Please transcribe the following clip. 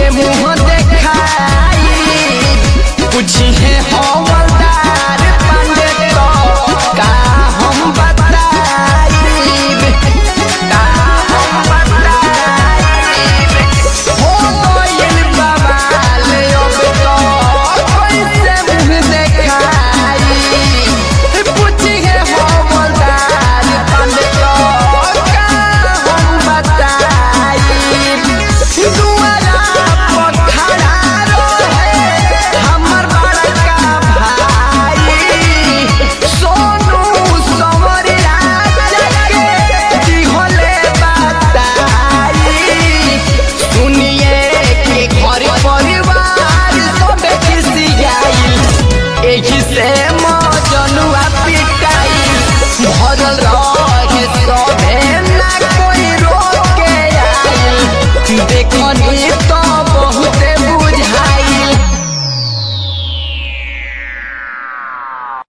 सबके मुँह देखाई पूछी है हवलदार पांडे तो का हम बताइब का हम बताइब हो गइल बवाल अब तो कैसे मुँह देखाई पूछी है हवलदार पांडे तो का हम बताइब दुआरा पर खड़ा रहे हमर बड़का भाई सोनू संवरिया जाके दिहले बताई सुनिए के घर परिवार सब खिसियाई एही से मजनुआ पिटाई भरल रहे सबे ना कोई रोके आई देखनी